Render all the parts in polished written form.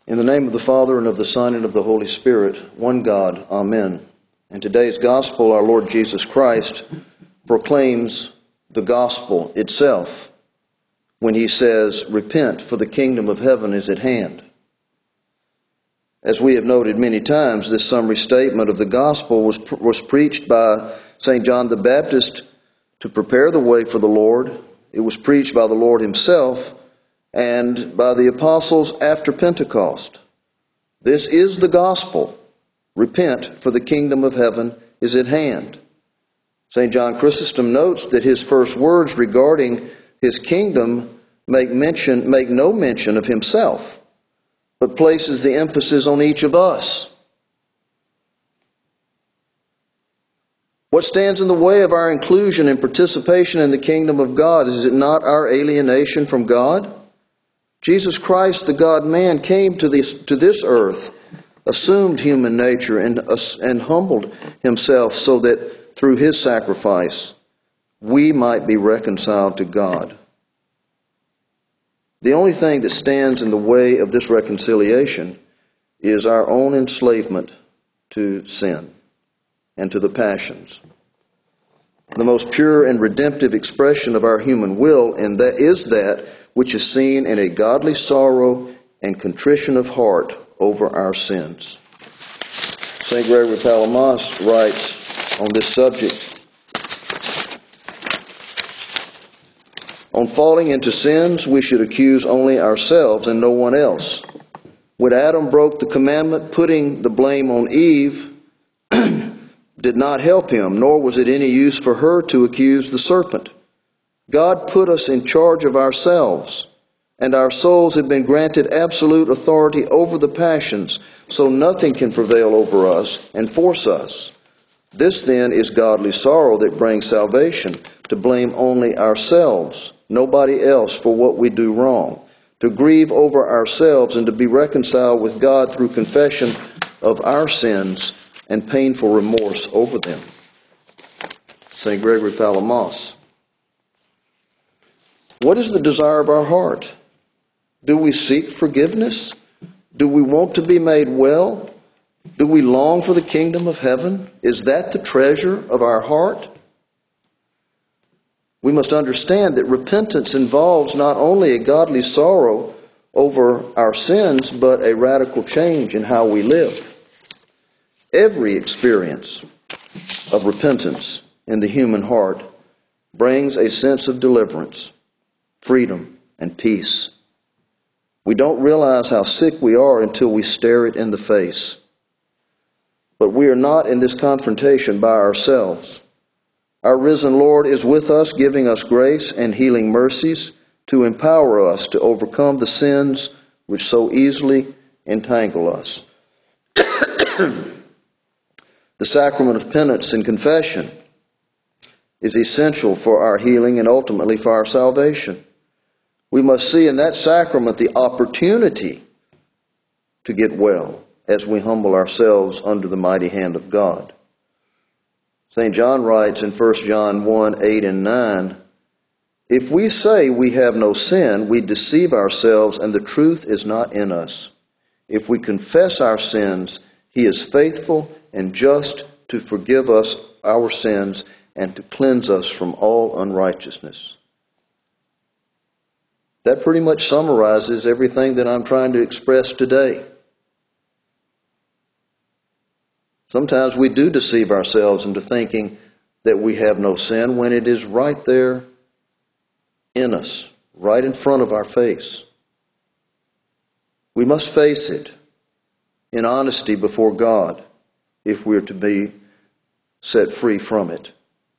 In the name of the Father, and of the Son, and of the Holy Spirit, one God, Amen. In today's gospel, our Lord Jesus Christ proclaims the gospel itself when he says, "Repent, for the kingdom of heaven is at hand." As we have noted many times, this summary statement of the gospel was preached by St. John the Baptist to prepare the way for the Lord. It was preached by the Lord himself and by the apostles after Pentecost. This is the gospel. Repent, for the kingdom of heaven is at hand. St. John Chrysostom notes that his first words regarding his kingdom make no mention of himself, but places the emphasis on each of us. What stands in the way of our inclusion and participation in the kingdom of God? Is it not our alienation from God? Jesus Christ, the God-man, came to this earth, assumed human nature, and humbled himself so that through his sacrifice we might be reconciled to God. The only thing that stands in the way of this reconciliation is our own enslavement to sin and to the passions. The most pure and redemptive expression of our human will, and that is that which is seen in a godly sorrow and contrition of heart over our sins. St. Gregory Palamas writes on this subject, "On falling into sins, we should accuse only ourselves and no one else. When Adam broke the commandment, putting the blame on Eve did not help him, nor was it any use for her to accuse the serpent. God put us in charge of ourselves, and our souls have been granted absolute authority over the passions, so nothing can prevail over us and force us. This then is godly sorrow that brings salvation, to blame only ourselves, nobody else, for what we do wrong, to grieve over ourselves and to be reconciled with God through confession of our sins and painful remorse over them." St. Gregory Palamas. What is the desire of our heart? Do we seek forgiveness? Do we want to be made well? Do we long for the kingdom of heaven? Is that the treasure of our heart? We must understand that repentance involves not only a godly sorrow over our sins, but a radical change in how we live. Every experience of repentance in the human heart brings a sense of deliverance, freedom, and peace. We don't realize how sick we are until we stare it in the face. But we are not in this confrontation by ourselves. Our risen Lord is with us, giving us grace and healing mercies to empower us to overcome the sins which so easily entangle us. The sacrament of penance and confession is essential for our healing and ultimately for our salvation. We must see in that sacrament the opportunity to get well as we humble ourselves under the mighty hand of God. St. John writes in 1 John 1:8 and 9, "If we say we have no sin, we deceive ourselves and the truth is not in us. If we confess our sins, he is faithful and just to forgive us our sins and to cleanse us from all unrighteousness." That pretty much summarizes everything that I'm trying to express today. Sometimes we do deceive ourselves into thinking that we have no sin when it is right there in us, right in front of our face. We must face it in honesty before God if we are to be set free from it.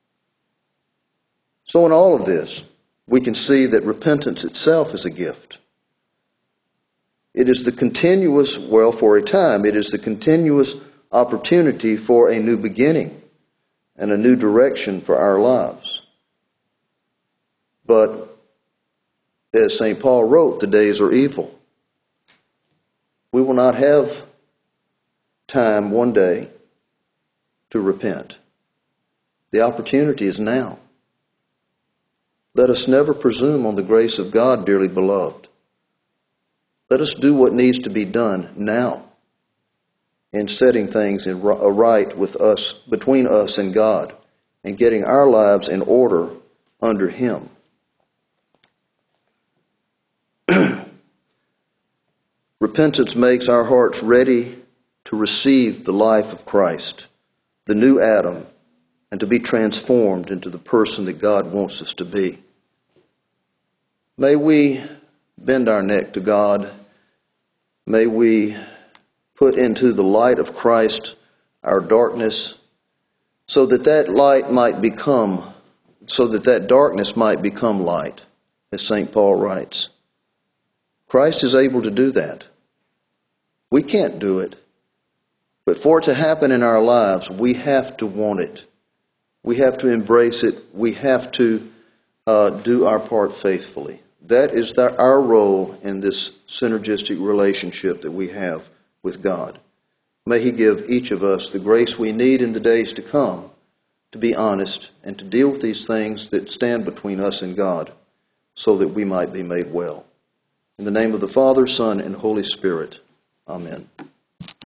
So in all of this, we can see that repentance itself is a gift. It is the continuous, for a time, it is the continuous opportunity for a new beginning and a new direction for our lives. But as St. Paul wrote, the days are evil. We will not have time one day to repent. The opportunity is now. Let us never presume on the grace of God, dearly beloved. Let us do what needs to be done now in setting things right with us, between us and God, and getting our lives in order under Him. Repentance makes our hearts ready to receive the life of Christ, the new Adam, and to be transformed into the person that God wants us to be. May we bend our neck to God. May we put into the light of Christ our darkness, so that that darkness might become light, as St. Paul writes. Christ is able to do that. We can't do it. But for it to happen in our lives, we have to want it. We have to embrace it. We have to do our part faithfully. That is our role in this synergistic relationship that we have with God. May He give each of us the grace we need in the days to come to be honest and to deal with these things that stand between us and God, so that we might be made well. In the name of the Father, Son, and Holy Spirit. Amen.